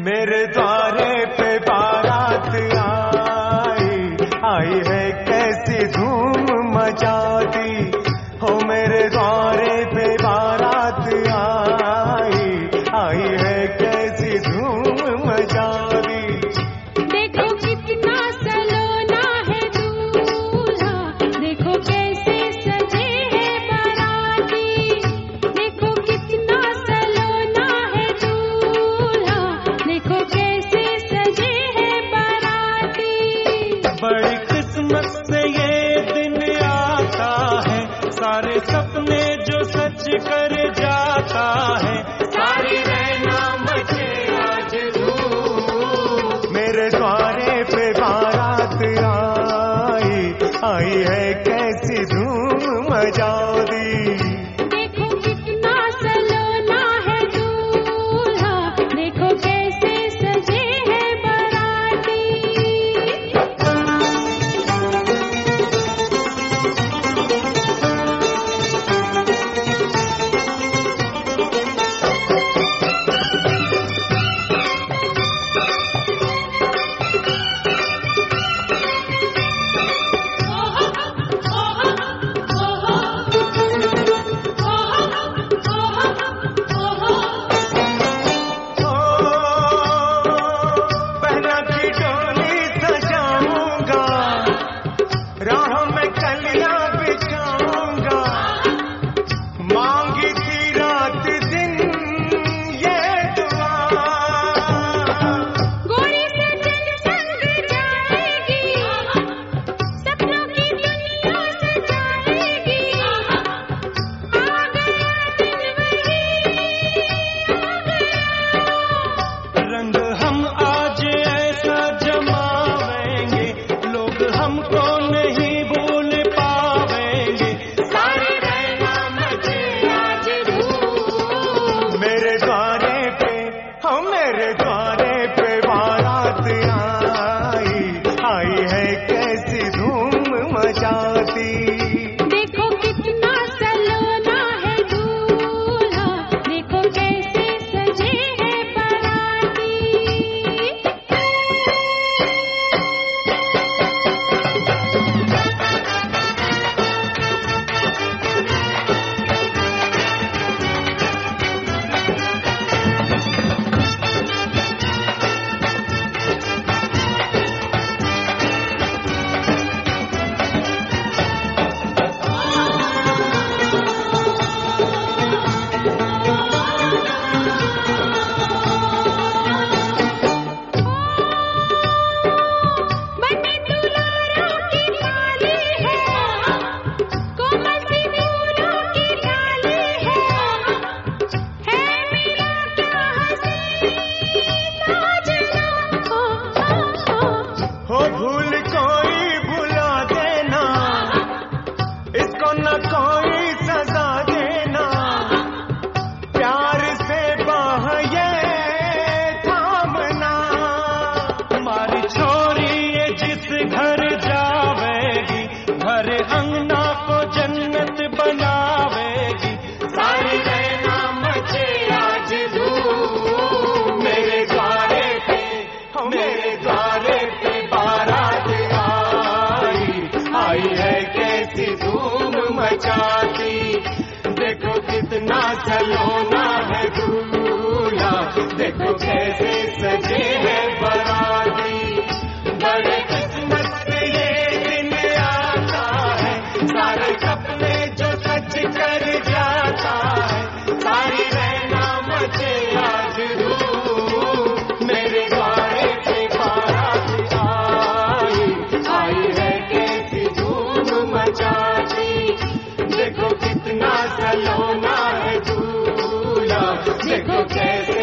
मेरे द्वारे पे बारात आई है कैसी धूम मचा दी। हो मेरे द्वारे पे बारात आई है कैसी धूम मचा दी। देखो कितना सलोना है दूल्हा, देखो कैसे सजे है बाराती। देखो कितना सलोना है दूल्हा, देखो कैसे सजे है बाराती। बड़ी किस्मत से ये दिन आता है, सारे सपने जो सच कर जाता है। सारी रहना मचे आज धूम, मेरे द्वारे पे बारात आई है कैसी धूम मचा दी। देखो कितना सलोना है दूल्हा, देखो कैसे सजे है बाराती। पहना की डोली सजाऊंगा, राह में कलियां बिछाऊंगा। मांगी थी रात दिन ये दुआ, गोरी से जग संग जाएगी, सपनों की दुनिया सजाएगी। आ गया दिन वही, आ गया। रंग हम आज ऐसा जमावेंगे, लोग हमको नहीं भूल पावेंगे। सारी रहना मचे आज धूम, मेरे द्वारे पे मेरे द्वारे पे बारात आई है कैसी धूम मचाती। देखो कितना सलोना है दूल्हा, देखो कैसे सजे है बाराती। बनी दुलारों की डाली है, कोमल सी फूलों की डाली है मेरा क्या हंसी साजना। हो भूल कोई भुला देना, इसको न कोई सजा देना। प्यार से बाह ये थामना, हमारी छोरी ये जिस घर जावेगी, घर अंगना को जन्नत बनावेगी। सारी रहना मचे आज धूम, मेरे द्वारे पे बारात आई है कैसी धूम मचाती। देखो कितना सलोना है दूल्हा, देखो कैसे सजे है बाराती। बड़े किस्मत से ये दिन आता है, सारे सपने जो सच कर जाता है। सारी रहना मचे आज धूम, मेरे द्वारे पे बारात आई है कैसी धूम मचाती। देखो कितना सलोना है दूल्हा, देखो कैसे